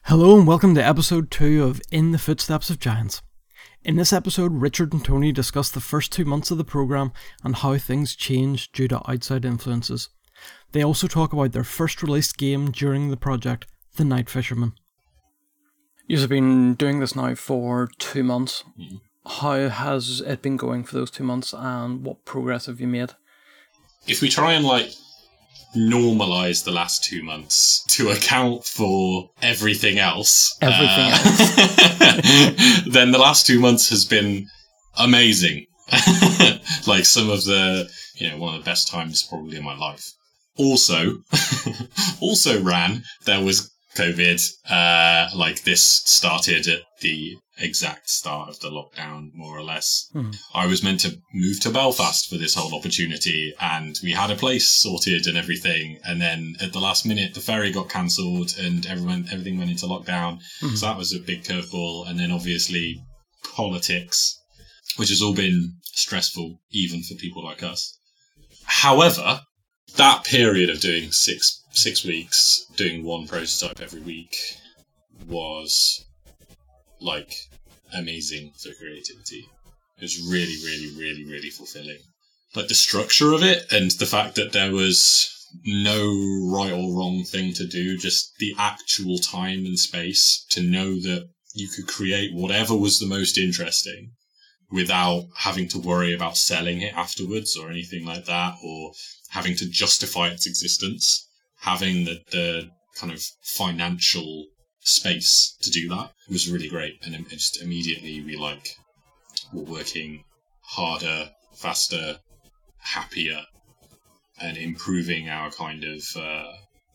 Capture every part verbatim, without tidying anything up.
Hello and welcome to episode two of In the Footsteps of Giants. In this episode, Richard and Tony discuss the first two months of the programme and how things changed due to outside influences. They also talk about their first released game during the project, The Night Fisherman. You've been doing this now for two months. Mm-hmm. How has it been going for those two months and what progress have you made? If we try and like normalise the last two months to account for everything else, everything uh, else, then the last two months has been amazing. Like some of the, you know, one of the best times probably in my life. Also, also ran, there was COVID, uh, like this started at the exact start of the lockdown, more or less. Hmm. I was meant to move to Belfast for this whole opportunity, and we had a place sorted and everything. And then at the last minute, the ferry got cancelled, and everyone, everything went into lockdown. Hmm. So that was a big curveball. And then obviously politics, which has all been stressful, even for people like us. However, that period of doing six six weeks, doing one prototype every week, was like amazing for creativity. It was really, really, really, really fulfilling. Like the structure of it and the fact that there was no right or wrong thing to do, just the actual time and space to know that you could create whatever was the most interesting without having to worry about selling it afterwards or anything like that, or having to justify its existence. Having the, the kind of financial space to do that was really great. And it just immediately we like were working harder, faster, happier, and improving our kind of uh,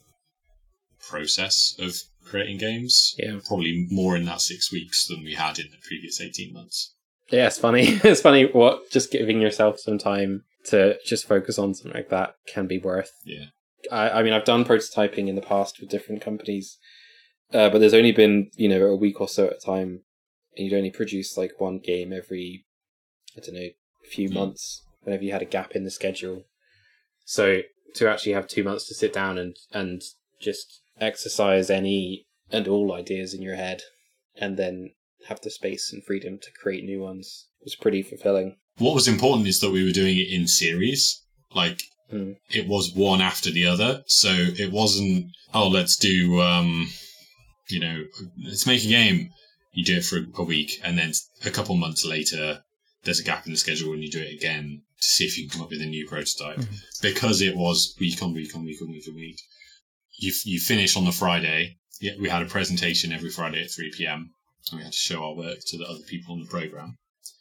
process of creating games. Yeah. Probably more in that six weeks than we had in the previous eighteen months. Yeah, it's funny. It's funny what just giving yourself some time to just focus on something like that can be worth. Yeah. I, I mean, I've done prototyping in the past with different companies, uh, but there's only been, you know, a week or so at a time, and you'd only produce like one game every, I don't know, few mm. months, whenever you had a gap in the schedule. So to actually have two months to sit down and, and just exercise any and all ideas in your head, and then have the space and freedom to create new ones was pretty fulfilling. What was important is that we were doing it in series. Like, mm. it was one after the other. So it wasn't, oh, let's do, um, you know, let's make a game. You do it for a week, and then a couple months later, there's a gap in the schedule and you do it again to see if you can come up with a new prototype. Mm. Because it was week on week on week on week on week. You, you finish on the Friday. Yeah, we had a presentation every Friday at three p.m. and we had to show our work to the other people on the program.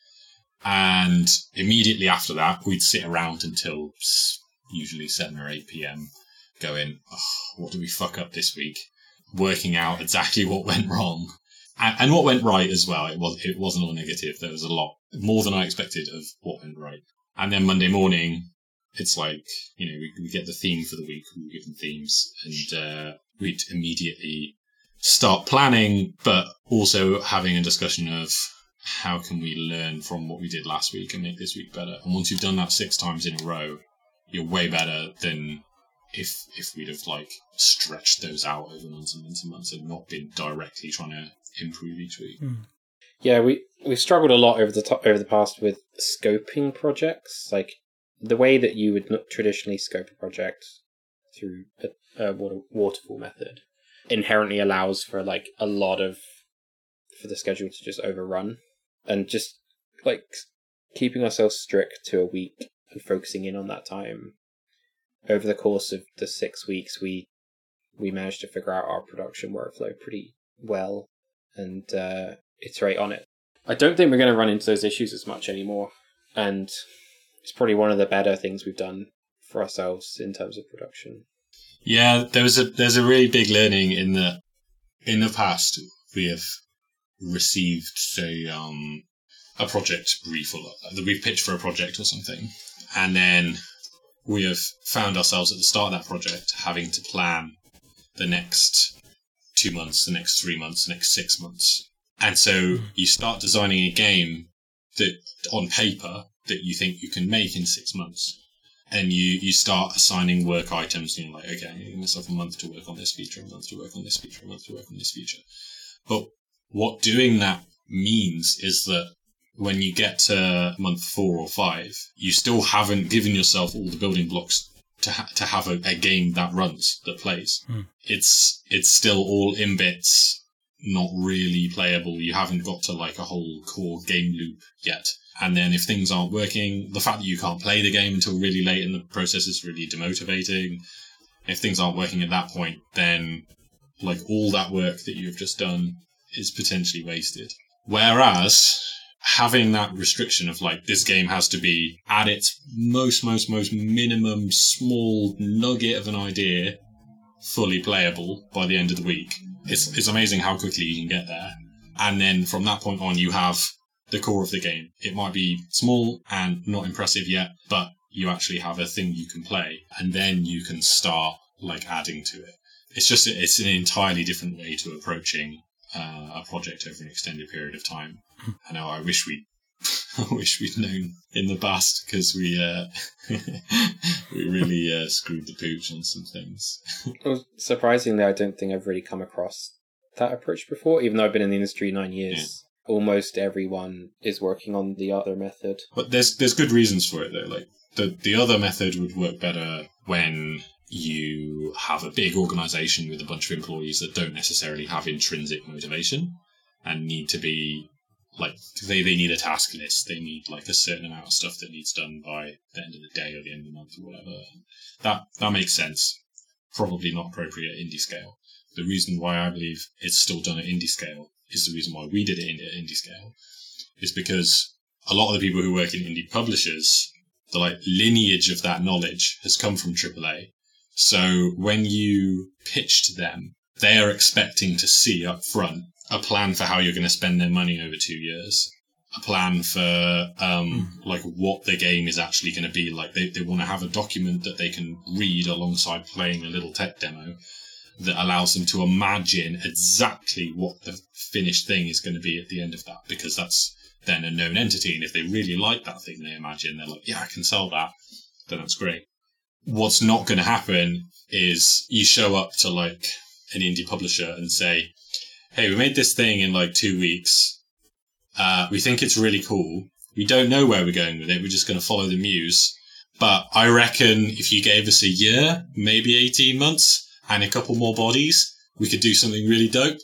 And immediately after that, we'd sit around until usually seven or eight p.m. going, oh, what did we fuck up this week? Working out exactly what went wrong. And, and what went right as well. It, was, it wasn't all negative. There was a lot, more than I expected, of what went right. And then Monday morning, it's like, you know, we, we get the theme for the week. We give them themes. And uh, we'd immediately start planning, but also having a discussion of how can we learn from what we did last week and make this week better. And once you've done that six times in a row, you're way better than if if we'd have like stretched those out over months and months and months and not been directly trying to improve each week. Mm. Yeah, we we struggled a lot over the to- over the past with scoping projects. Like the way that you would not traditionally scope a project through a, a water, waterfall method inherently allows for like a lot of for the schedule to just overrun, and just like keeping ourselves strict to a week and focusing in on that time. Over the course of the six weeks, we we managed to figure out our production workflow pretty well and uh, iterate on it. I don't think we're going to run into those issues as much anymore, and it's probably one of the better things we've done for ourselves in terms of production. Yeah, there was a there's a really big learning in the in the past. We have received say um a project brief, or that we've pitched for a project or something, and then we have found ourselves at the start of that project having to plan the next two months, the next three months, the next six months. And so mm. you start designing a game that on paper that you think you can make in six months. and you, you start assigning work items, and you're like, okay, I'm giving myself a month to work on this feature, a month to work on this feature, a month to work on this feature. But what doing that means is that when you get to month four or five, you still haven't given yourself all the building blocks to ha- to have a, a game that runs, that plays. Mm. It's it's still all in bits, not really playable. You haven't got to like a whole core game loop yet. And then if things aren't working, the fact that you can't play the game until really late in the process is really demotivating. If things aren't working at that point, then like all that work that you've just done is potentially wasted. Whereas having that restriction of like this game has to be at its most, most, most minimum small nugget of an idea fully playable by the end of the week, it's it's amazing how quickly you can get there. And then from that point on, you have the core of the game. It might be small and not impressive yet, but you actually have a thing you can play, and then you can start like adding to it. It's just it's an entirely different way to approaching uh, a project over an extended period of time. I know I wish we I wish we'd known in the past, because we uh, we really uh, screwed the pooch on some things. Well, surprisingly, I don't think I've really come across that approach before, even though I've been in the industry nine years. Yeah. Almost everyone is working on the other method. But there's there's good reasons for it though. Like the the other method would work better when you have a big organization with a bunch of employees that don't necessarily have intrinsic motivation and need to be like they, they need a task list. They need like a certain amount of stuff that needs done by the end of the day or the end of the month or whatever. That that makes sense. Probably not appropriate at indie scale. The reason why I believe it's still done at indie scale is the reason why we did it in at indie scale, is because a lot of the people who work in indie publishers, the like lineage of that knowledge has come from triple A. So when you pitch to them, they are expecting to see up front a plan for how you're going to spend their money over two years, a plan for um, like what the game is actually going to be like. They they want to have a document that they can read alongside playing a little tech demo that allows them to imagine exactly what the finished thing is going to be at the end of that, because that's then a known entity. And if they really like that thing they imagine, they're like, yeah, I can sell that, then that's great. What's not going to happen is you show up to like an indie publisher and say, hey, we made this thing in like two weeks. Uh, we think it's really cool. We don't know where we're going with it. We're just going to follow the muse. But I reckon if you gave us a year, maybe eighteen months, and a couple more bodies, we could do something really dope.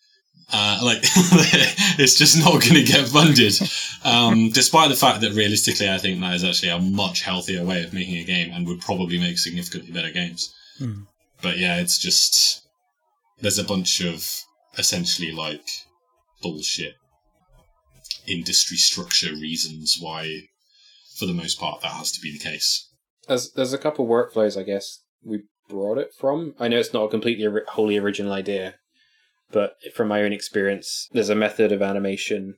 Uh, like, it's just not going to get funded. Um, despite the fact that realistically, I think that is actually a much healthier way of making a game and would probably make significantly better games. Mm. But yeah, it's just, there's a bunch of essentially like bullshit industry structure reasons why, for the most part, that has to be the case. There's, there's a couple workflows, I guess, we brought it from. I know it's not a completely ori- wholly original idea, but from my own experience, there's a method of animation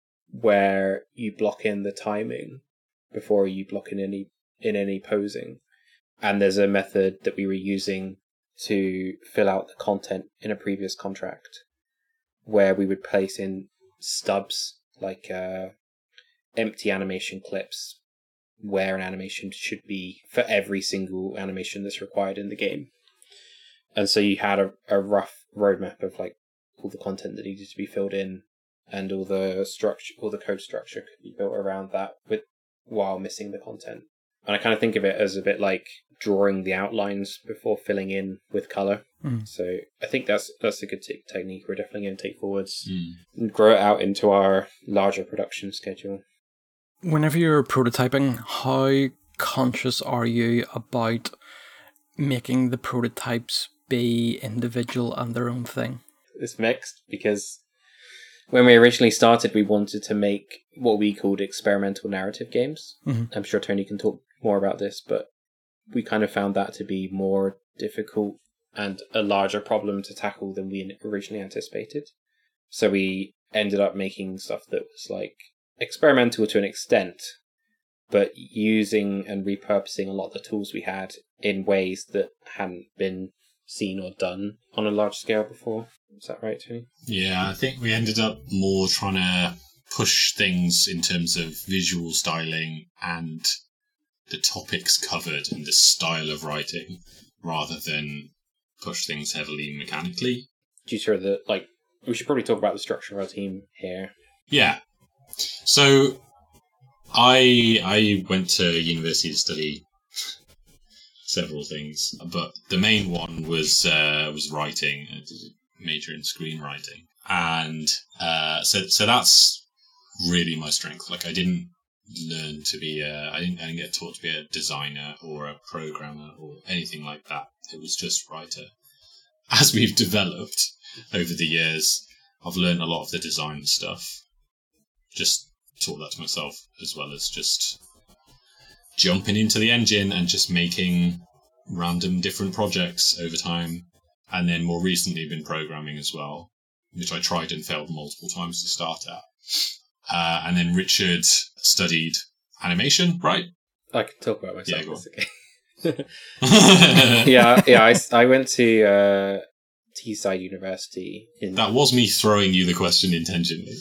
where you block in the timing before you block in any in any posing, and there's a method that we were using to fill out the content in a previous contract, where we would place in stubs like uh, empty animation clips, where an animation should be for every single animation that's required in the game. And so you had a, a rough roadmap of like all the content that needed to be filled in, and all the structure, all the code structure could be built around that with while missing the content. And I kind of think of it as a bit like drawing the outlines before filling in with color. Mm. So I think that's that's a good t- technique. We're definitely going to take forwards Mm. and grow it out into our larger production schedule. Whenever you're prototyping, how conscious are you about making the prototypes be individual and their own thing? It's mixed, because when we originally started, we wanted to make what we called experimental narrative games. Mm-hmm. I'm sure Tony can talk more about this, but we kind of found that to be more difficult and a larger problem to tackle than we originally anticipated. So we ended up making stuff that was like experimental to an extent, but using and repurposing a lot of the tools we had in ways that hadn't been seen or done on a large scale before. Is that right, Tony? Yeah, I think we ended up more trying to push things in terms of visual styling and the topics covered and the style of writing, rather than push things heavily mechanically. Due to the, like, we should probably talk about the structure of our team here. Yeah. So, I I went to university to study several things, but the main one was uh, was writing. I did a major in screenwriting, and uh, so so that's really my strength. Like, I didn't learn to be a, I didn't I didn't get taught to be a designer or a programmer or anything like that. It was just writer. As we've developed over the years, I've learned a lot of the design stuff. Just taught that to myself, as well as just jumping into the engine and just making random different projects over time. And then more recently been programming as well, which I tried and failed multiple times to start at. Uh, and then Richard studied animation, right? I can talk about myself. Yeah, go on. Okay. yeah, yeah. I, I went to uh, Teesside University. In... That was me throwing you the question intentionally.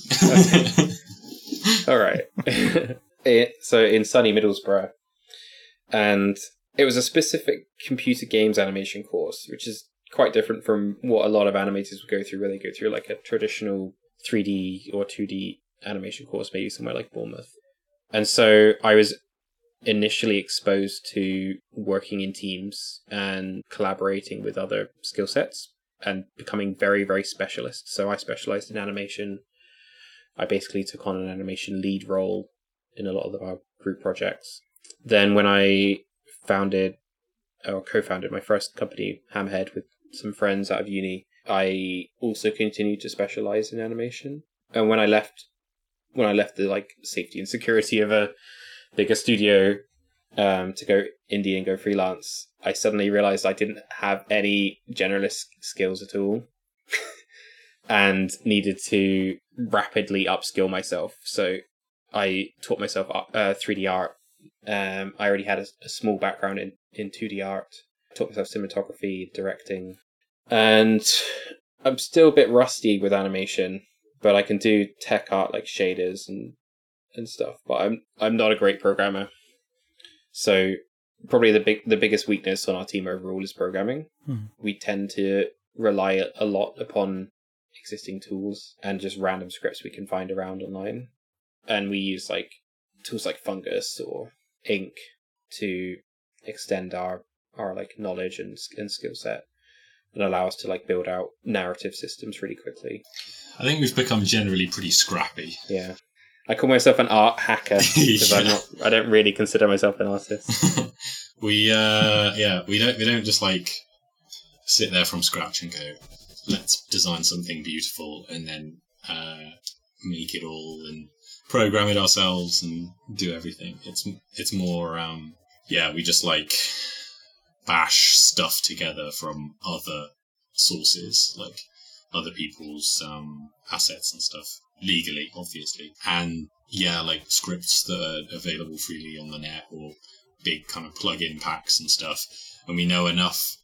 All right. it, so in sunny Middlesbrough, and it was a specific computer games animation course, which is quite different from what a lot of animators would go through, where they go through like a traditional three D or two D animation course, maybe somewhere like Bournemouth. And so I was initially exposed to working in teams and collaborating with other skill sets and becoming very, very specialist. So I specialized in animation. I basically took on an animation lead role in a lot of our group projects. Then when I founded or co-founded my first company, Hamhead, with some friends out of uni, I also continued to specialize in animation. And when I left, when I left the like safety and security of a bigger studio um, to go indie and go freelance, I suddenly realized I didn't have any generalist skills at all and needed to rapidly upskill myself. So I taught myself uh, three D art. Um, I already had a, a small background in, in two D art. I taught myself cinematography, directing, and I'm still a bit rusty with animation, but I can do tech art like shaders and and stuff, but I'm I'm not a great programmer. So probably the big the biggest weakness on our team overall is programming. Hmm. We tend to rely a, a lot upon existing tools and just random scripts we can find around online. And we use like tools like Fungus or Ink to extend our our like knowledge and and skill set and allow us to like build out narrative systems really quickly. I think we've become generally pretty scrappy. Yeah. I call myself an art hacker because yeah. I'm not. I don't really consider myself an artist. we, uh, yeah, we don't. We don't just like sit there from scratch and go, let's design something beautiful and then uh, make it all and program it ourselves and do everything. It's it's more, um, yeah, we just like bash stuff together from other sources, like other people's um, assets and stuff. Legally, obviously. And yeah, like scripts that are available freely on the net or big kind of plug-in packs and stuff. And we know enough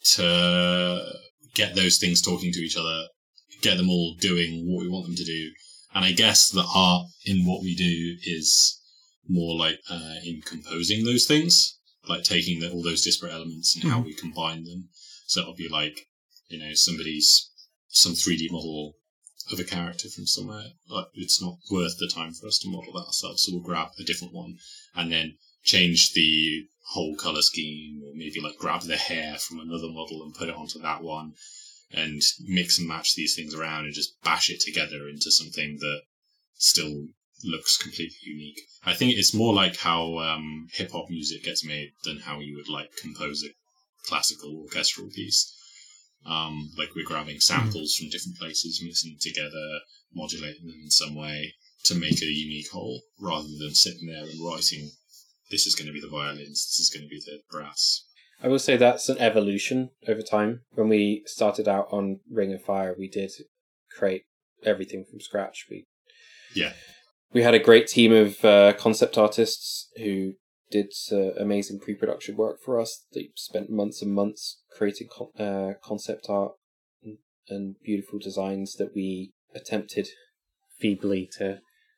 to get those things talking to each other, get them all doing what we want them to do. And I guess the art in what we do is more like uh, in composing those things, like taking the, all those disparate elements and how we combine them. So it'll be like, you know, somebody's, some three D model of a character from somewhere. Like, it's not worth the time for us to model that ourselves, so we'll grab a different one and then change the whole color scheme, or maybe like grab the hair from another model and put it onto that one, and mix and match these things around and just bash it together into something that still looks completely unique. I think it's more like how um, hip-hop music gets made than how you would like compose a classical orchestral piece. Um, like we're grabbing samples from different places, mixing them together, modulating them in some way to make a unique whole, rather than sitting there and writing, this is going to be the violins, this is going to be the brass. I will say that's an evolution over time. When we started out on Ring of Fire, we did create everything from scratch. We yeah, we had a great team of uh, concept artists who did uh, amazing pre-production work for us. They spent months and months creating con- uh, concept art and, and beautiful designs that we attempted feebly to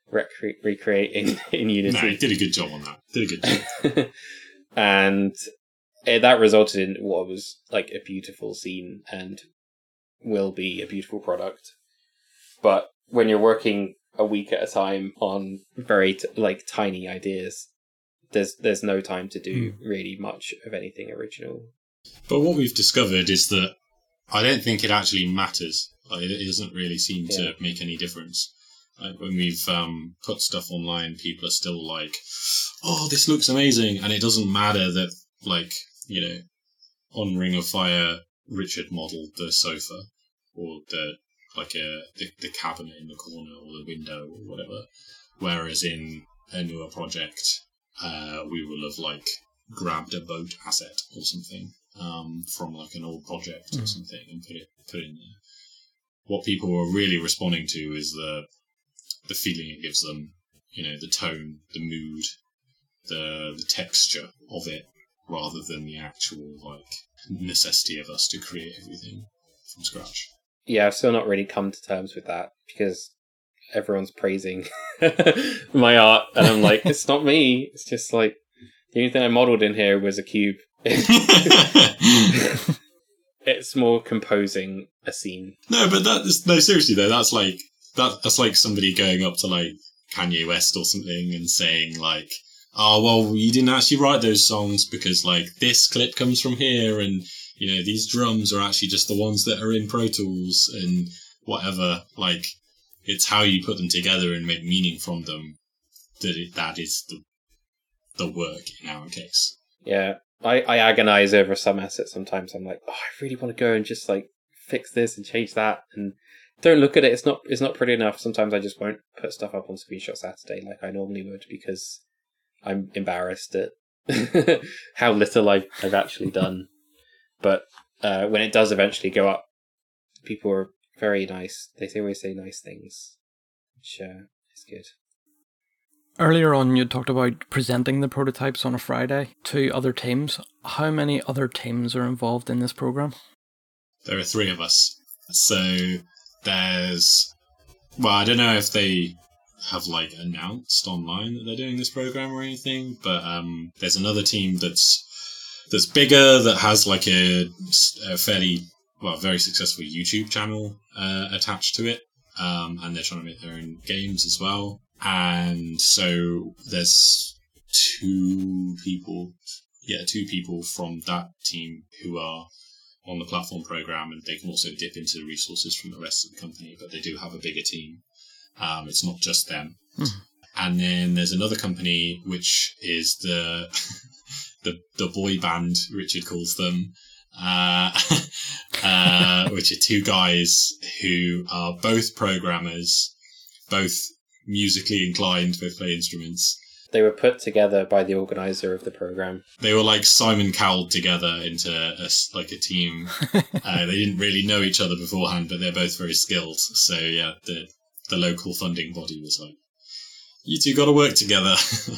recre- recreate in, in Unity. No, he did a good job on that. Did a good job. And it, that resulted in what was like a beautiful scene and will be a beautiful product. But when you're working a week at a time on very t- like tiny ideas, there's there's no time to do mm. really much of anything original. But what we've discovered is that I don't think it actually matters. Like, it doesn't really seem yeah. to make any difference. Like, when we've um, put stuff online, people are still like, "Oh, this looks amazing," and it doesn't matter that, like, you know, on Ring of Fire, Richard modelled the sofa or the like a the, the cabinet in the corner or the window or whatever. Whereas in a newer project, uh, we will have like grabbed a boat asset or something um, from like an old project mm. or something and put it put it in there. What people are really responding to is the the feeling it gives them, you know, the tone, the mood, the the texture of it, rather than the actual like necessity of us to create everything from scratch. Yeah, I've still not really come to terms with that because everyone's praising my art, and I'm like, it's not me. It's just like the only thing I modelled in here was a cube. It's more composing a scene. No, but that is, no, seriously though, that's like that. That's like somebody going up to like Kanye West or something and saying like, "Oh, well, you didn't actually write those songs because like this clip comes from here, and you know these drums are actually just the ones that are in Pro Tools and whatever." Like, it's how you put them together and make meaning from them that it, that is the the work in our case. Yeah. I, I agonize over some assets sometimes. I'm like, oh, I really want to go and just like fix this and change that, and don't look at it. It's not it's not pretty enough. Sometimes I just won't put stuff up on Screenshot Saturday like I normally would because I'm embarrassed at how little I've, I've actually done. But uh, when it does eventually go up, people are very nice. They always say nice things, which uh, is good. Earlier on, you talked about presenting the prototypes on a Friday to other teams. How many other teams are involved in this program? There are three of us. So there's, well, I don't know if they have like announced online that they're doing this program or anything, but um, there's another team that's that's bigger that has like a, a fairly, well, very successful YouTube channel uh, attached to it, um, and they're trying to make their own games as well. And so there's two people, yeah, two people from that team who are on the platform program, and they can also dip into the resources from the rest of the company, but they do have a bigger team. Um, it's not just them. Mm. And then there's another company, which is the the, the boy band, Richard calls them, uh, uh, which are two guys who are both programmers, both musically inclined, both play instruments. They were put together by the organizer of the program. They were like Simon Cowell together into a, like a team. uh, they didn't really know each other beforehand, but they're both very skilled. So yeah, the the local funding body was like, "You two got to work together,"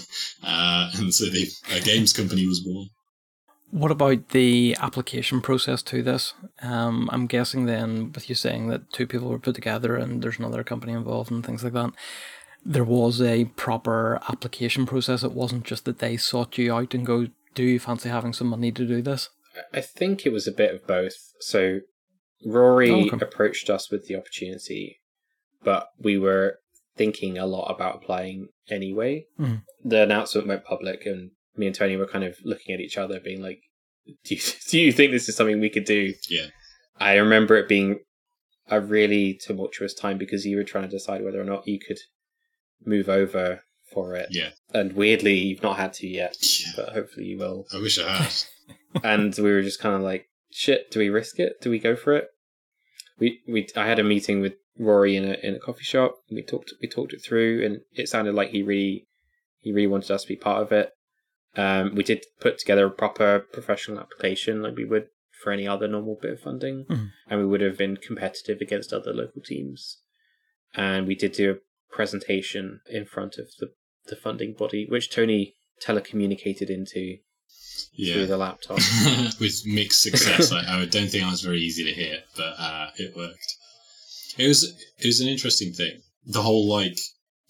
uh, and so they, a games company was born. What about the application process to this? Um, I'm guessing then, with you saying that two people were put together and there's another company involved and things like that, there was a proper application process. It wasn't just that they sought you out and go, "Do you fancy having some money to do this?" I think it was a bit of both. So Rory oh, okay. approached us with the opportunity, but we were thinking a lot about applying anyway. Mm. The announcement went public, and me and Tony were kind of looking at each other being like, do you, do you think this is something we could do? Yeah. I remember it being a really tumultuous time because you were trying to decide whether or not you could move over for it. Yeah. And weirdly, you've not had to yet, yeah. but hopefully you will. I wish I had. And we were just kind of like, shit, do we risk it? Do we go for it? We we I had a meeting with Rory in a in a coffee shop. And we talked we talked it through, and it sounded like he really he really wanted us to be part of it. Um, we did put together a proper professional application like we would for any other normal bit of funding, mm-hmm. and we would have been competitive against other local teams. And we did do a presentation in front of the, the funding body, which Tony telecommunicated into yeah. through the laptop. With mixed success. I, I don't think I was very easy to hear, but uh, it worked. It was it was an interesting thing. The whole like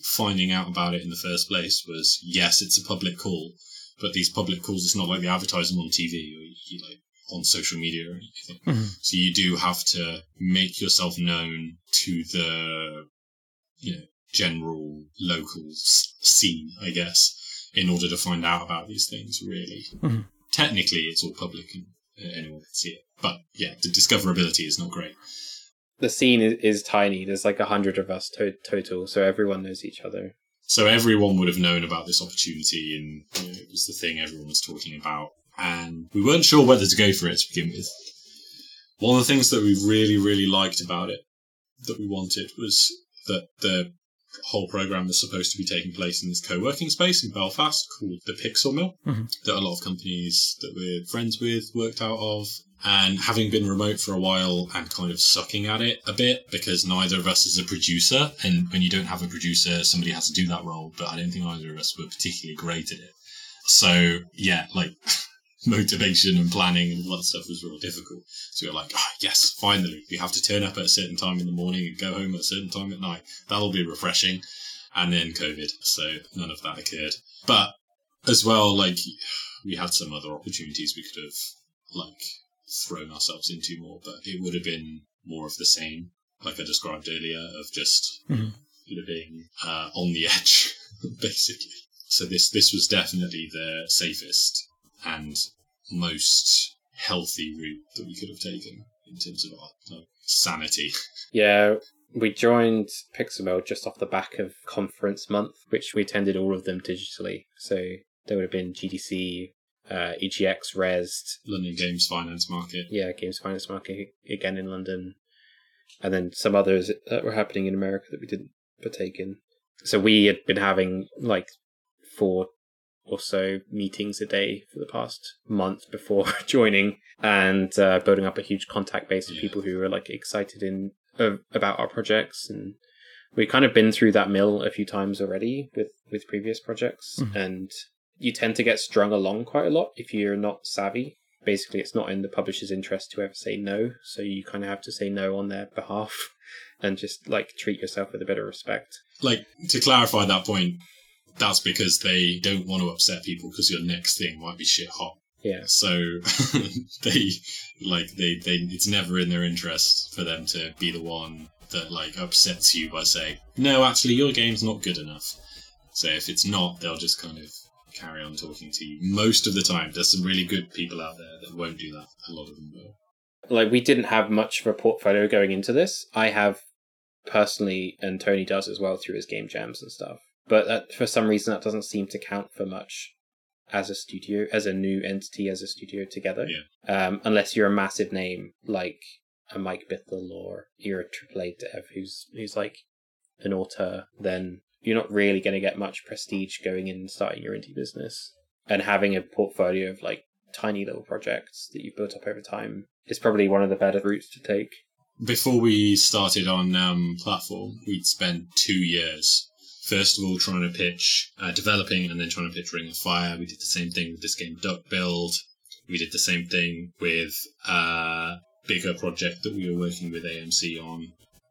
finding out about it in the first place was, yes, it's a public call, but these public calls, it's not like they advertise them on T V or you, like on social media or anything. Mm-hmm. So you do have to make yourself known to the, you know, general local s- scene, I guess, in order to find out about these things, really. Mm-hmm. Technically, it's all public and uh, anyone can see it. But yeah, the discoverability is not great. The scene is, is tiny. There's like a hundred of us to- total, so everyone knows each other. So everyone would have known about this opportunity, and you know, it was the thing everyone was talking about. And we weren't sure whether to go for it to begin with. One of the things that we really, really liked about it, that we wanted, was that the whole program was supposed to be taking place in this co-working space in Belfast called the Pixel Mill, mm-hmm. that a lot of companies that we're friends with worked out of. And having been remote for a while and kind of sucking at it a bit, because neither of us is a producer, and when you don't have a producer, somebody has to do that role, but I don't think either of us were particularly great at it. So, yeah, like, motivation and planning and all that stuff was real difficult. So we were like, oh, yes, finally, we have to turn up at a certain time in the morning and go home at a certain time at night. That'll be refreshing. And then COVID, so none of that occurred. But as well, like, we had some other opportunities we could have, like, thrown ourselves into more, but it would have been more of the same, like I described earlier, of just mm-hmm. living uh, on the edge, basically. So this this was definitely the safest and most healthy route that we could have taken in terms of our like, sanity. Yeah, we joined Pixelmill just off the back of conference month, which we attended all of them digitally. So there would have been G D C, uh, E G X, Rezzed, London Games Finance Market. Yeah, Games Finance Market again in London, and then some others that were happening in America that we didn't partake in. So we had been having like four or so meetings a day for the past month before joining, and uh, building up a huge contact base of yeah. people who were like excited in uh, about our projects. And we've kind of been through that mill a few times already with with previous projects, mm-hmm. and you tend to get strung along quite a lot if you're not savvy. Basically, it's not in the publisher's interest to ever say no, so you kind of have to say no on their behalf and just like treat yourself with a bit of respect. Like, to clarify that point, that's because they don't want to upset people because your next thing might be shit hot. Yeah. So they like they, they it's never in their interest for them to be the one that like upsets you by saying, no, actually your game's not good enough. So if it's not, they'll just kind of carry on talking to you. Most of the time, there's some really good people out there that won't do that. A lot of them will. Like, we didn't have much of a portfolio going into this. I have personally, and Tony does as well through his game jams and stuff. But that, for some reason, that doesn't seem to count for much as a studio, as a new entity, as a studio together. Yeah. Um, unless you're a massive name like a Mike Bithell or you're a triple A dev who's who's like an auteur, then you're not really going to get much prestige going in and starting your indie business. And having a portfolio of like tiny little projects that you've built up over time is probably one of the better routes to take. Before we started on um, platform, we'd spent two years. First of all, trying to pitch, uh, developing, and then trying to pitch Ring of Fire. We did the same thing with this game, Duck Build. We did the same thing with a bigger project that we were working with A M C on.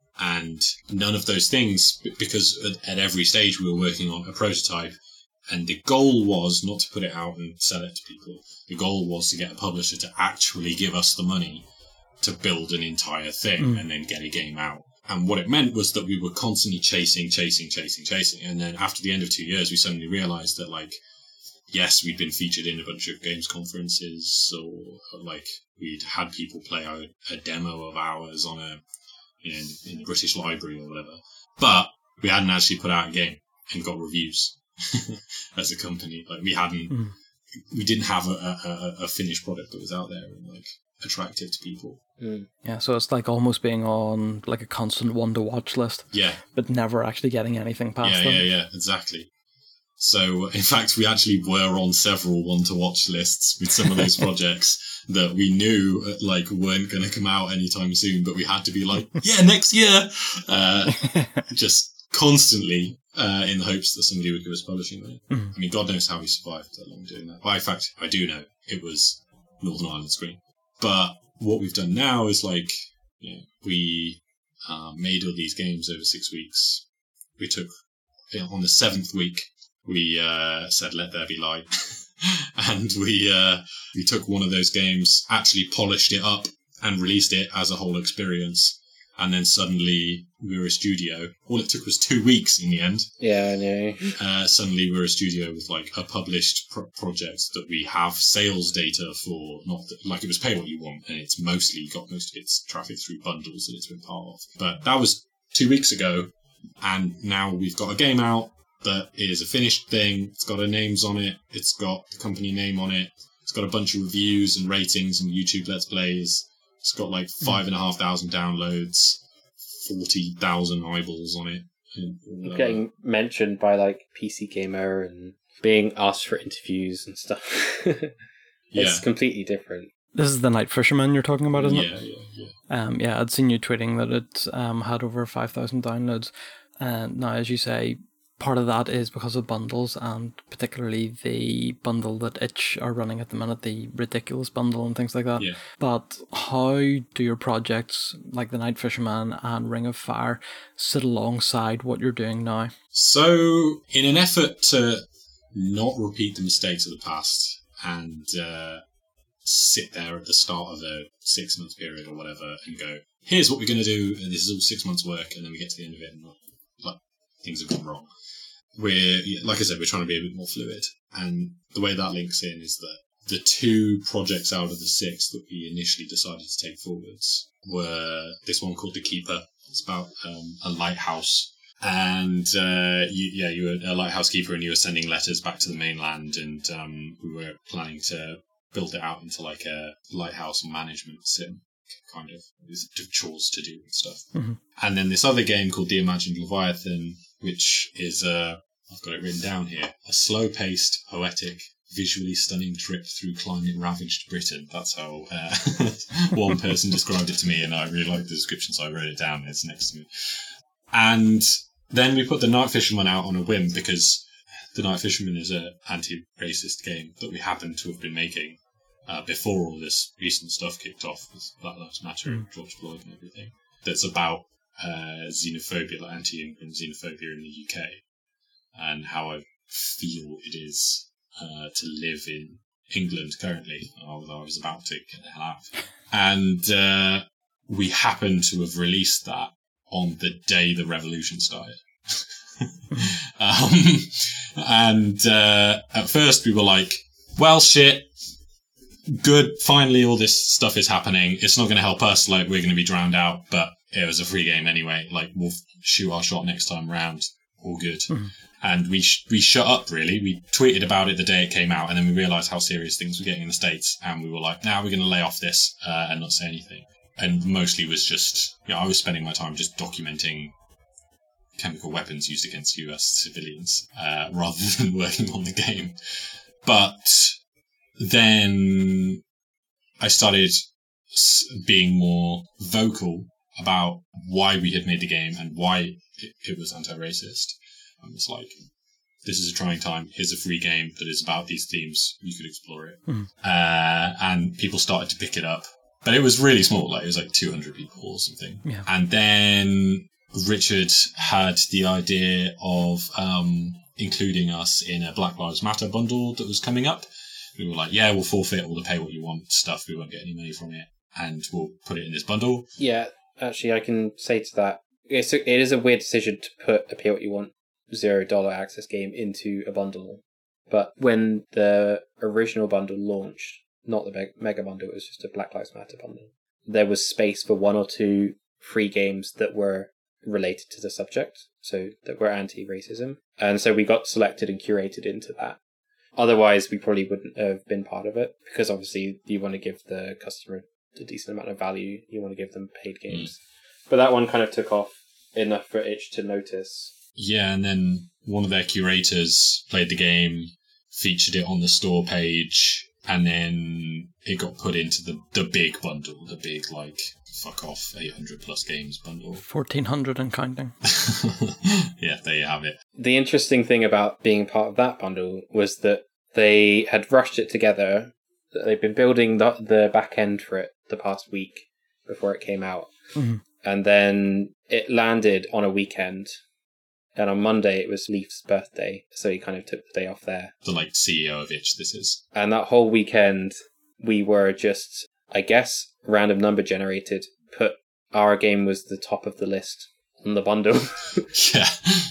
And none of those things, because at every stage we were working on a prototype, and the goal was not to put it out and sell it to people. The goal was to get a publisher to actually give us the money to build an entire thing mm. and then get a game out. And what it meant was that we were constantly chasing, chasing, chasing, chasing. And then after the end of two years, we suddenly realized that, like, yes, we'd been featured in a bunch of games conferences, or, like, we'd had people play out a demo of ours on a, you know, in the British Library or whatever. But we hadn't actually put out a game and got reviews as a company. Like, we hadn't, mm. we didn't have a, a, a finished product that was out there and, like, attractive to people. Mm. Yeah, so it's like almost being on like a constant one to watch list. Yeah. But never actually getting anything past yeah, them. Yeah, yeah, exactly. So, in fact, we actually were on several one to watch lists with some of those projects that we knew like weren't going to come out anytime soon, but we had to be like, yeah, next year, uh, just constantly uh, in the hopes that somebody would give us publishing money. Mm. I mean, God knows how we survived that long doing that. Well, in fact, I do know it was Northern Ireland Screen. But what we've done now is like, you know, we uh, made all these games over six weeks. We took on the seventh week, we uh, said, let there be light. And we uh, we took one of those games, actually polished it up and released it as a whole experience. And then suddenly we were a studio. All it took was two weeks in the end. Yeah, I know. Uh, suddenly we're a studio with like a published pro- project that we have sales data for. Not that, like it was pay what you want, and it's mostly got most of its traffic through bundles that it's been part of. But that was two weeks ago, and now we've got a game out that is a finished thing. It's got our names on it. It's got the company name on it. It's got a bunch of reviews and ratings and YouTube Let's Plays. It's got like five and a half thousand downloads, forty thousand eyeballs on it. And getting mentioned by like P C Gamer and being asked for interviews and stuff. It's yeah. completely different. This is the Night Fisherman you're talking about, isn't yeah, it? Yeah, yeah, yeah. Um, yeah, I'd seen you tweeting that it um, had over five thousand downloads. And now, as you say, part of that is because of bundles, and particularly the bundle that Itch are running at the minute, the Ridiculous bundle and things like that. Yeah. But how do your projects like the Night Fisherman and Ring of Fire sit alongside what you're doing now? So, in an effort to not repeat the mistakes of the past and uh, sit there at the start of a six-month period or whatever and go, here's what we're going to do, and this is all six months' work, and then we get to the end of it and like things have gone wrong. We're, like I said, we're trying to be a bit more fluid. And the way that links in is that the two projects out of the six that we initially decided to take forwards were this one called The Keeper. It's about um, a lighthouse. And, uh, you, yeah, you were a lighthouse keeper and you were sending letters back to the mainland. And um, we were planning to build it out into like a lighthouse management sim, kind of, with chores to do and stuff. Mm-hmm. And then this other game called The Imagined Leviathan, which is a, I've got it written down here, a slow-paced, poetic, visually stunning trip through climate-ravaged Britain. That's how uh, one person described it to me, and I really liked the description, so I wrote it down. It's next to me. And then we put the Night Fisherman out on a whim, because the Night Fisherman is an anti-racist game that we happen to have been making uh, before all this recent stuff kicked off, with Black Lives Matter and George Floyd and everything. That's about uh, xenophobia, like anti-immigrant xenophobia in the U K, and how I feel it is uh, to live in England currently, although I was about to get the hell out. And uh, we happen to have released that on the day the revolution started. um, and uh, at first we were like, well, shit, good, finally all this stuff is happening. It's not going to help us, like, we're going to be drowned out, but it was a free game anyway. Like, we'll shoot our shot next time round. All good. Mm-hmm. And we sh- we shut up, really. We tweeted about it the day it came out, and then we realised how serious things were getting in the States, and we were like, now nah, we're going to lay off this uh, and not say anything. And mostly was just, you know, I was spending my time just documenting chemical weapons used against U S civilians uh, rather than working on the game. But then I started being more vocal about why we had made the game and why it, it was anti-racist. And it's like, this is a trying time. Here's a free game that is about these themes. You could explore it. Mm. Uh, and people started to pick it up. But it was really small. Like, it was like two hundred people or something. Yeah. And then Richard had the idea of um, including us in a Black Lives Matter bundle that was coming up. We were like, yeah, we'll forfeit all the pay what you want stuff. We won't get any money from it. And we'll put it in this bundle. Yeah, actually, I can say to that, it's a, it is a weird decision to put a pay what you want zero dollar access game into a bundle. But when the original bundle launched, not the mega bundle, it was just a Black Lives Matter bundle, there was space for one or two free games that were related to the subject, so that were anti-racism. And so we got selected and curated into that. Otherwise, we probably wouldn't have been part of it, because obviously you want to give the customer a decent amount of value. You want to give them paid games. Mm. But that one kind of took off enough for Itch to notice. Yeah, and then one of their curators played the game, featured it on the store page, and then it got put into the, the big bundle, the big, like, fuck off, eight hundred plus games bundle. fourteen hundred and counting. Yeah, there you have it. The interesting thing about being part of that bundle was that they had rushed it together. They've been building the, the back end for it the past week before it came out. Mm-hmm. And then it landed on a weekend. And on Monday, it was Leaf's birthday, so he kind of took the day off there. The, like, C E O of Itch, this is. And that whole weekend, we were just, I guess, random number generated, put our game was the top of the list on the bundle. Yeah.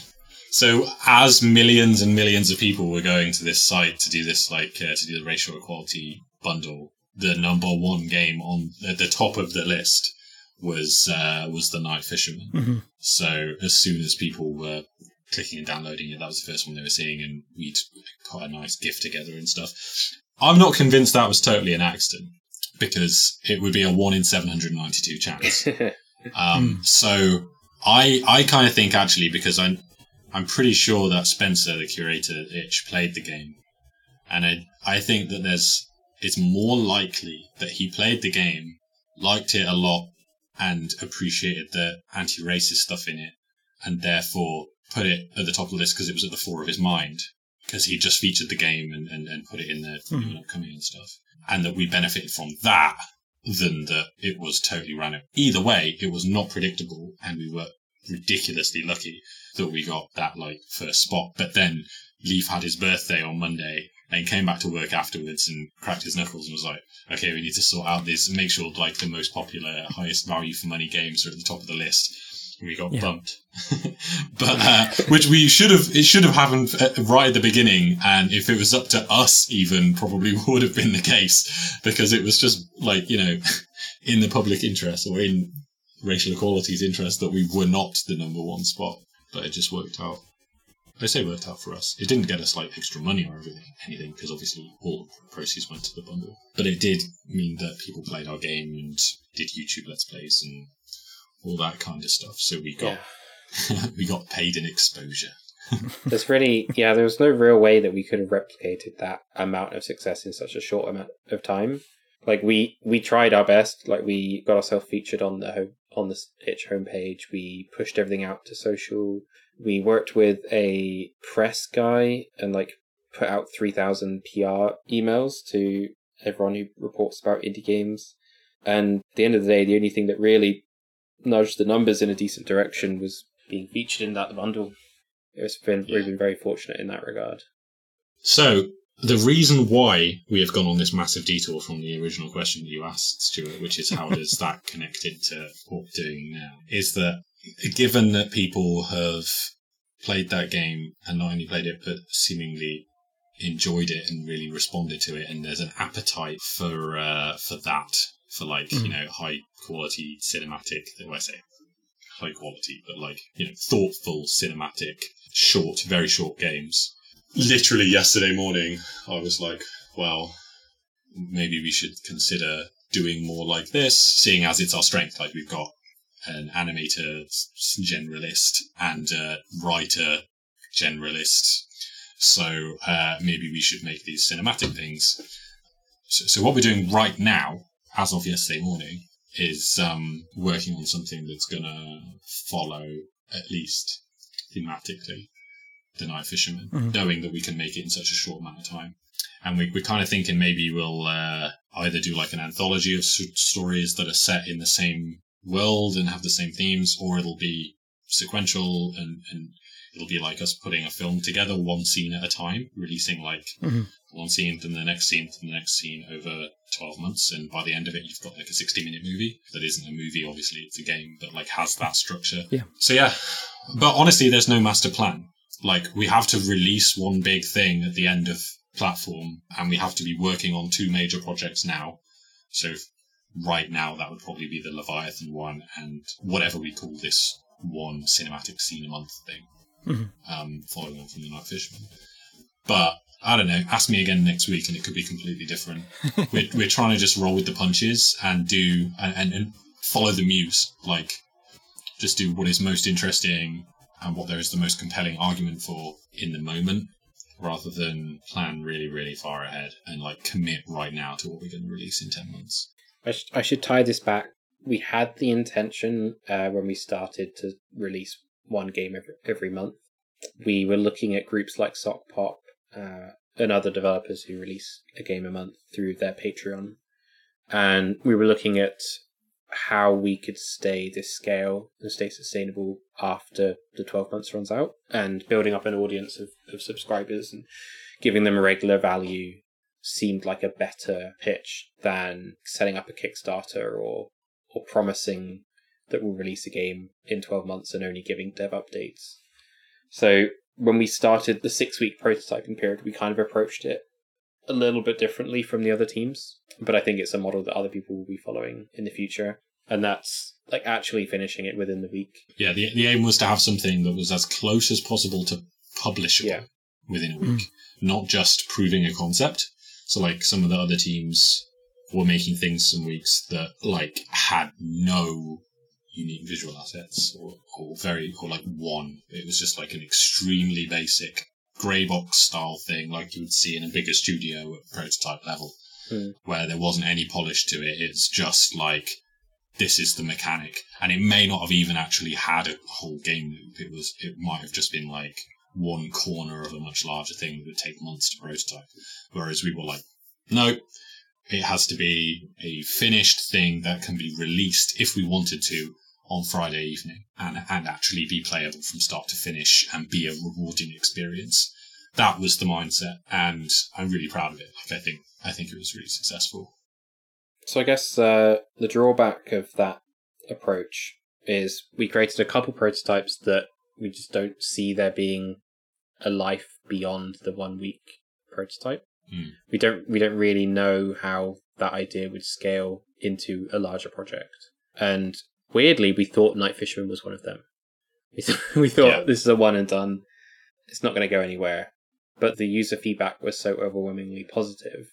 So as millions and millions of people were going to this site to do this, like, uh, to do the racial equality bundle, the number one game on uh, the top of the list was uh, was The Night Fisherman. Mm-hmm. So as soon as people were clicking and downloading it, that was the first one they were seeing, and we'd put a nice GIF together and stuff. I'm not convinced that was totally an accident, because it would be a one in seven hundred ninety-two chance. um, so I I kind of think, actually, because I'm I'm pretty sure that Spencer, the curator at Itch, played the game, and I I think that there's it's more likely that he played the game, liked it a lot, and appreciated the anti-racist stuff in it, and therefore put it at the top of the list because it was at the fore of his mind, because he just featured the game and, and, and put it in there for mm-hmm. the upcoming and stuff, and that we benefited from that than that it was totally random. Either way, it was not predictable, and we were ridiculously lucky that we got that, like, first spot. But then Leaf had his birthday on Monday and came back to work afterwards and cracked his knuckles and was like, okay, we need to sort out this and make sure, like, the most popular, highest value for money games are at the top of the list. And we got yeah. bumped. but, uh, which we should have, it should have happened right at the beginning. And if it was up to us, even, probably would have been the case, because it was just, like, you know, in the public interest or in racial equality's interest that we were not the number one spot. But it just worked out. I say worked out for us. It didn't get us, like, extra money or everything, anything, because obviously all the proceeds went to the bundle. But it did mean that people played our game and did YouTube Let's Plays and all that kind of stuff. So we got yeah. we got paid in exposure. There's really, yeah, there was no real way that we could have replicated that amount of success in such a short amount of time. Like, we, we tried our best. Like, we got ourselves featured on the home, on the Itch homepage. We pushed everything out to social. We worked with a press guy and, like, put out three thousand P R emails to everyone who reports about indie games. And at the end of the day, the only thing that really nudged the numbers in a decent direction was being featured in that bundle. It's been, yeah. We've been very fortunate in that regard. So, the reason why we have gone on this massive detour from the original question that you asked, Stuart, which is how does that connect into what we're doing now, is that given that people have played that game and not only played it, but seemingly enjoyed it and really responded to it, and there's an appetite for uh, for that, for, like, mm. you know, high quality cinematic, well, I say high quality, but, like, you know, thoughtful cinematic, short, very short games. Literally yesterday morning, I was like, well, maybe we should consider doing more like this, seeing as it's our strength. Like, we've got an animator generalist and a writer generalist. So uh, maybe we should make these cinematic things. So, so what we're doing right now, as of yesterday morning, is um, working on something that's going to follow, at least thematically, The Night Fisherman, mm-hmm. knowing that we can make it in such a short amount of time. And we, we're kind of thinking maybe we'll uh, either do, like, an anthology of s- stories that are set in the same world and have the same themes, or it'll be sequential and, and it'll be like us putting a film together, one scene at a time, releasing, like, mm-hmm. one scene, then the next scene, then the next scene over twelve months. And by the end of it, you've got, like, a sixty minute movie that isn't a movie, obviously, it's a game, but, like, has that structure. Yeah. So, yeah. But honestly, there's no master plan. Like, we have to release one big thing at the end of platform, and we have to be working on two major projects now. So right now, that would probably be the Leviathan one and whatever we call this one cinematic scene a month thing, mm-hmm. um, following on from The Night Fisherman. But I don't know, ask me again next week and it could be completely different. we're, we're trying to just roll with the punches and do, and, and, and follow the muse. Like, just do what is most interesting and what there is the most compelling argument for in the moment, rather than plan really, really far ahead and, like, commit right now to what we're going to release in ten months. I, sh- I should tie this back. We had the intention uh, when we started to release one game every, every month. We were looking at groups like Sock Pop uh, and other developers who release a game a month through their Patreon. And we were looking at how we could stay this scale and stay sustainable after the twelve months runs out, and building up an audience of, of subscribers and giving them a regular value seemed like a better pitch than setting up a Kickstarter or or promising that we'll release a game in twelve months and only giving dev updates. So when we started the six-week prototyping period, we kind of approached it a little bit differently from the other teams, but I think it's a model that other people will be following in the future, and that's like actually finishing it within the week. Yeah, the the aim was to have something that was as close as possible to publishable yeah. within a week, mm. not just proving a concept. So like some of the other teams were making things some weeks that like had no unique visual assets or, or very or like one. It was just like an extremely basic grey box style thing like you would see in a bigger studio at prototype level, mm. where there wasn't any polish to it. It's just like, this is the mechanic, and it may not have even actually had a whole game loop. It was it might have just been like one corner of a much larger thing that would take months to prototype, whereas we were like, no, it has to be a finished thing that can be released if we wanted to on Friday evening and, and actually be playable from start to finish and be a rewarding experience. That was the mindset, and I'm really proud of it. Like I think, I think it was really successful. So I guess uh, the drawback of that approach is we created a couple prototypes that we just don't see there being a life beyond the one week prototype. Mm. We don't we don't really know how that idea would scale into a larger project. And weirdly, we thought Night Fisherman was one of them. We, th- we thought yeah. this is a one and done. It's not going to go anywhere. But the user feedback was so overwhelmingly positive,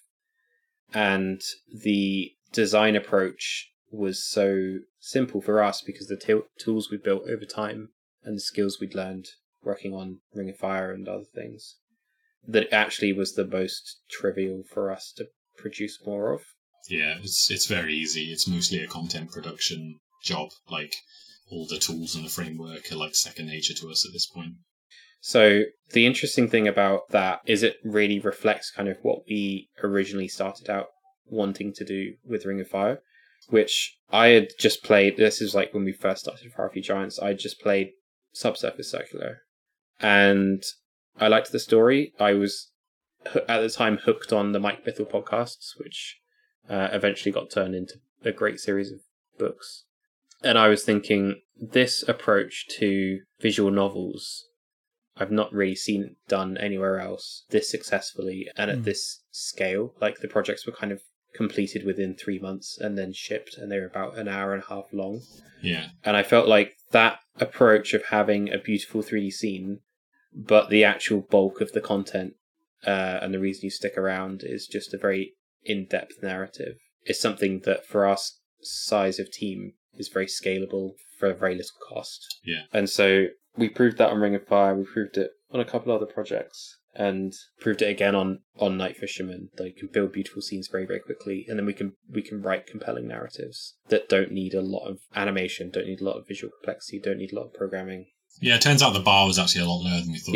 and the design approach was so simple for us because the t- tools we built over time and the skills we'd learned working on Ring of Fire and other things, that it actually was the most trivial for us to produce more of. Yeah, it's it's very easy. It's mostly a content production job. Like, all the tools and the framework are like second nature to us at this point. So the interesting thing about that is it really reflects kind of what we originally started out wanting to do with Ring of Fire, which I had just played. This is like when we first started Fire Few Giants. I just played Subsurface Circular, and I liked the story. I was at the time hooked on the Mike Bithell podcasts, which uh, eventually got turned into a great series of books. And I was thinking, this approach to visual novels, I've not really seen it done anywhere else this successfully and at mm. this scale. Like, the projects were kind of completed within three months and then shipped, and they were about an hour and a half long. Yeah. And I felt like that approach of having a beautiful three D scene, but the actual bulk of the content uh, and the reason you stick around is just a very in-depth narrative, is something that for our size of team is very scalable for very little cost. Yeah. And so we proved that on Ring of Fire, we proved it on a couple other projects, and proved it again on, on Night Fisherman. They can build beautiful scenes very, very quickly, and then we can we can write compelling narratives that don't need a lot of animation, don't need a lot of visual complexity, don't need a lot of programming. Yeah, it turns out the bar was actually a lot lower than we thought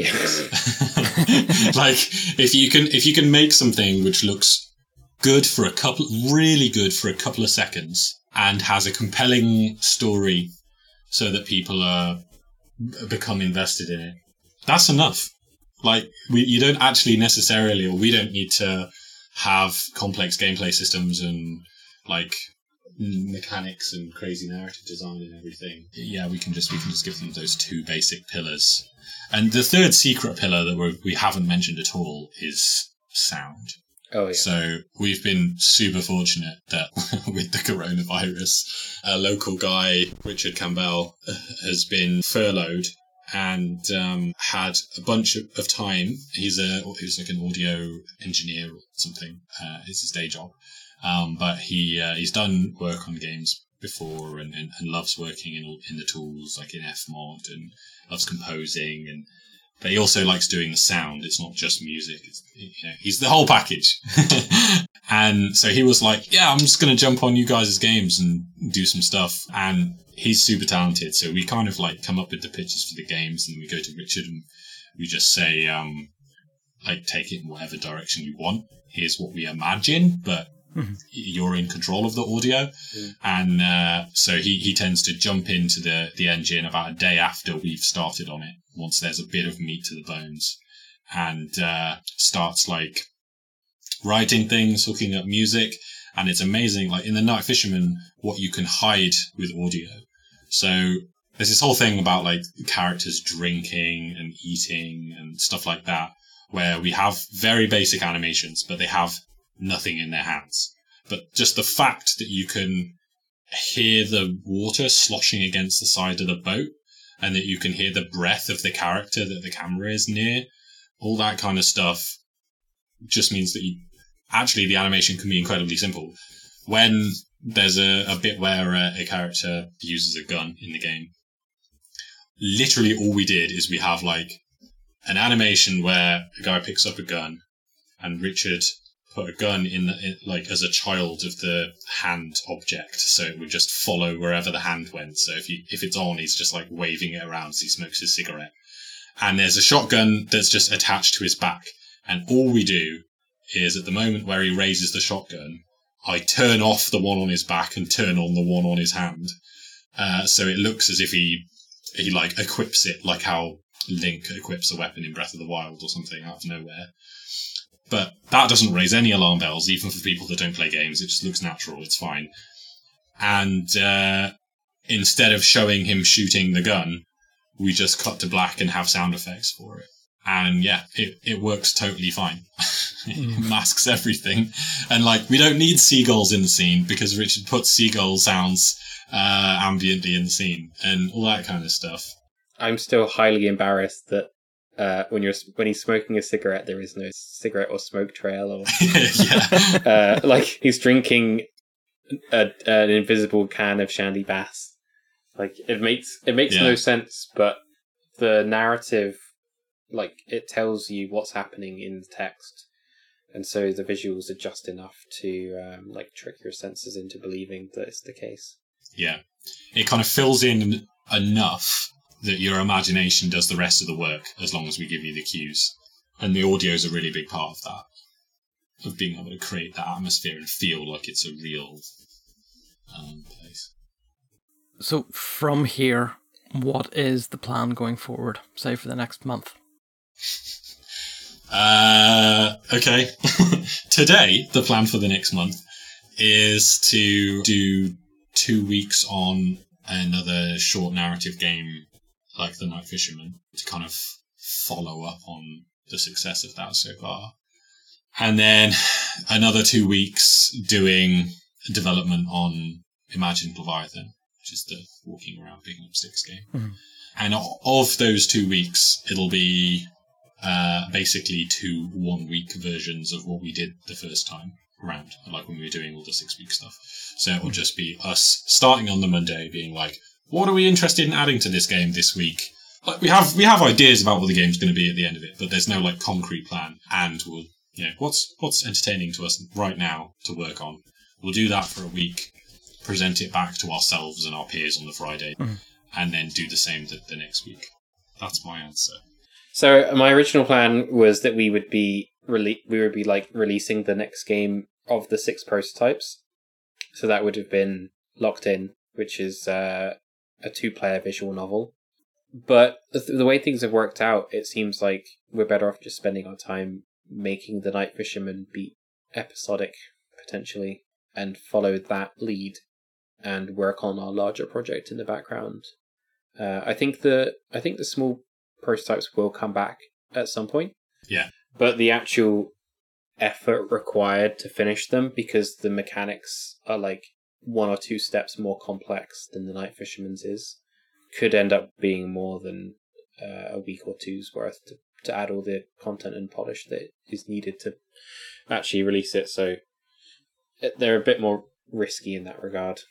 it was. Like, if you can if you can make something which looks good for a couple, really good for a couple of seconds, and has a compelling story so that people are become invested in it, that's enough. Like, we you don't actually necessarily, or we don't need to have complex gameplay systems and like mechanics and crazy narrative design and everything. Yeah, we can just we can just give them those two basic pillars. And the third secret pillar that we we haven't mentioned at all is sound. Oh, yeah. So we've been super fortunate that with the coronavirus, a local guy, Richard Campbell, has been furloughed and um, had a bunch of, of time. He's a he's like an audio engineer or something. Uh, it's his day job, um, but he uh, he's done work on games before and, and, and loves working in in the tools like in F mod and loves composing and. But he also likes doing the sound. It's not just music. It's, you know, he's the whole package. And so he was like, yeah, I'm just going to jump on you guys' games and do some stuff. And he's super talented. So we kind of like come up with the pitches for the games, and we go to Richard and we just say, um, like, take it in whatever direction you want. Here's what we imagine, but Mm-hmm. You're in control of the audio. Mm. And uh, so he, he tends to jump into the, the engine about a day after we've started on it, once there's a bit of meat to the bones, and uh, starts like writing things, hooking up music. And it's amazing, like in the Night Fisherman, what you can hide with audio. So there's this whole thing about like characters drinking and eating and stuff like that, where we have very basic animations, but they have nothing in their hands. But just the fact that you can hear the water sloshing against the side of the boat, and that you can hear the breath of the character that the camera is near, all that kind of stuff just means that you actually the animation can be incredibly simple. When there's a, a bit where a, a character uses a gun in the game, literally all we did is we have like an animation where a guy picks up a gun, and Richard put a gun in, the, in like as a child of the hand object, so it would just follow wherever the hand went. So if you if it's on, he's just like waving it around as he smokes his cigarette. And there's a shotgun that's just attached to his back, and all we do is at the moment where he raises the shotgun, I turn off the one on his back and turn on the one on his hand, uh, so it looks as if he he like equips it like how Link equips a weapon in Breath of the Wild or something out of nowhere. But that doesn't raise any alarm bells, even for people that don't play games. It just looks natural. It's fine. And uh, instead of showing him shooting the gun, we just cut to black and have sound effects for it. And yeah, it, it works totally fine. It masks everything. And like, we don't need seagulls in the scene because Richard puts seagull sounds uh, ambiently in the scene and all that kind of stuff. I'm still highly embarrassed that uh, when you're when he's smoking a cigarette, there is no cigarette or smoke trail, or Yeah. uh, like he's drinking a, an invisible can of Shandy Bass. Like it makes it makes Yeah. no sense, but the narrative, like it tells you what's happening in the text, and so the visuals are just enough to um, like trick your senses into believing that it's the case. Yeah. It kind of fills in enough that your imagination does the rest of the work, as long as we give you the cues. And the audio is a really big part of that, of being able to create that atmosphere and feel like it's a real um, place. So from here, what is the plan going forward, say for the next month? Uh, okay. Today, the plan for the next month is to do two weeks on another short narrative game like The Night Fisherman, to kind of follow up on the success of that so far. And then another two weeks doing development on Imagined Leviathan, which is the walking around picking up sticks game. Mm-hmm. And of those two weeks, it'll be uh, basically two one-week versions of what we did the first time around, like when we were doing all the six-week stuff. So it will just be us starting on the Monday, being like, what are we interested in adding to this game this week? Like we have we have ideas about what the game's going to be at the end of it, but there's no like concrete plan. And we'll, you know, what's what's entertaining to us right now to work on. We'll do that for a week, present it back to ourselves and our peers on the Friday, mm-hmm. and then do the same the, the next week. That's my answer. So my original plan was that we would be rele- we would be like releasing the next game of the six prototypes. So that would have been Locked In, which is uh, a two-player visual novel. But the, the way things have worked out, it seems like we're better off just spending our time making The Night Fisherman be episodic, potentially, and follow that lead and work on our larger project in the background. Uh, I think the I think the small prototypes will come back at some point. Yeah. But the actual effort required to finish them, because the mechanics are like one or two steps more complex than The Night Fisherman's is, could end up being more than uh, a week or two's worth to, to add all the content and polish that is needed to actually release it. So they're a bit more risky in that regard.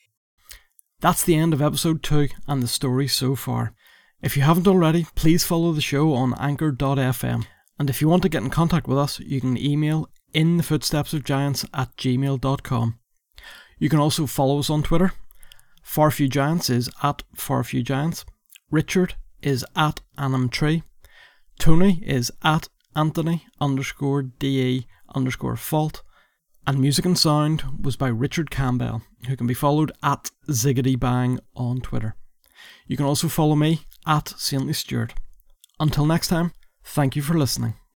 That's the end of episode two and the story so far. If you haven't already, please follow the show on anchor dot f m. And if you want to get in contact with us, you can email in the footsteps of giants at gmail dot com. You can also follow us on Twitter. Farfewgiants is at Farfewgiants. Richard is at Animtree. Tony is at Anthony underscore DE underscore fault. And music and sound was by Richard Campbell, who can be followed at ZiggityBang on Twitter. You can also follow me at Saintly Stewart. Until next time, thank you for listening.